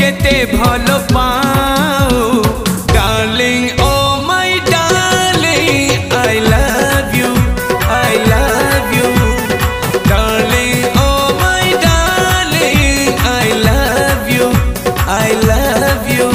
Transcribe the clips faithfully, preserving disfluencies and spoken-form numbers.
केते भल पाओ darling oh my darling I love you I love you darling oh my darling I love you I love you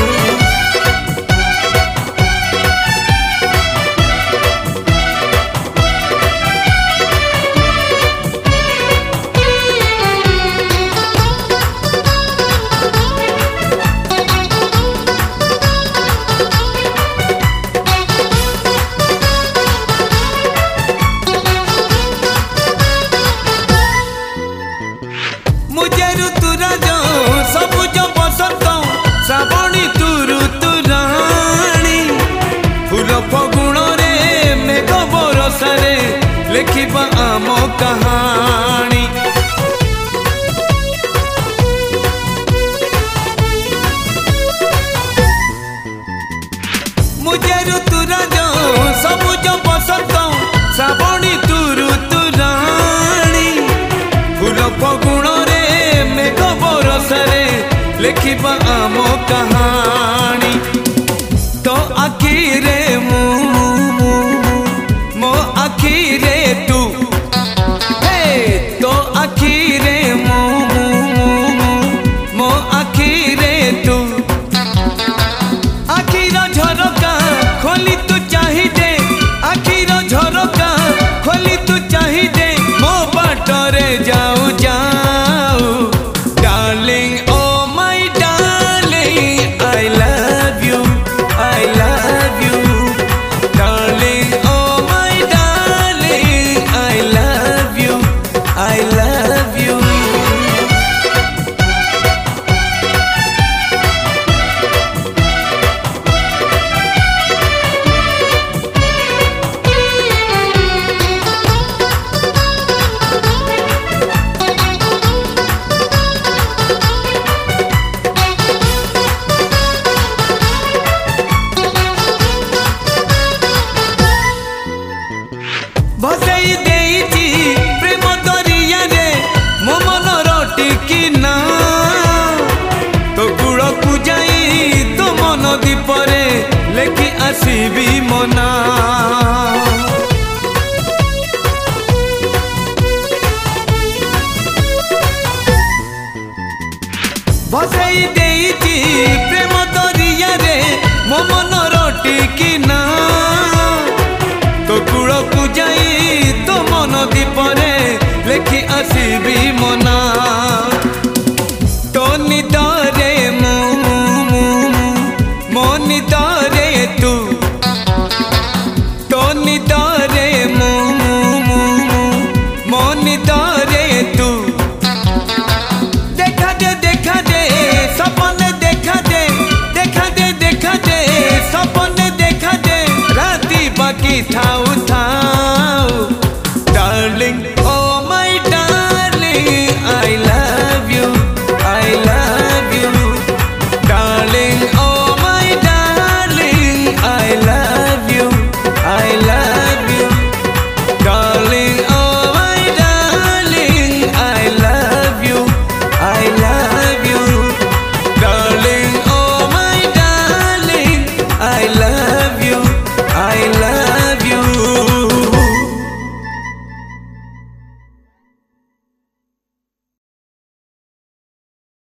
मुझे ऋतुरा जो सबुज बसंत श्रावणी तु ऋतु राणी फूल फगुण रे मेघ बरसारे लिखिबा आम कहानी मुझे ऋतुरा जो सबुज बसंत श्रावणी तु ऋतु राणी फूल फगुण मेघ बरसारे लिखिबा आम कहानी तो आखिरे मु मो आखिरे तू हे तो आखिरे मु मो आखिरे तू आखिर झरका खोली तू चाहिए आखिर झरका खोली तू चाहिए मो बाटरे जाऊ जाऊ Darling, oh my darling, I love you, I love you. Darling, oh my darling, I love you, I love you. भसई देइची प्रेम दरिया रे मो मन रटिकी ना तो गुड़ को जाई तो मन दीपरे लेखि आसीबी मना भसई देइची प्रेम दरिया रे मो मन रटिकी ना तो गुड़ को जाई तो मन दीपरे लेखि आसीबी मना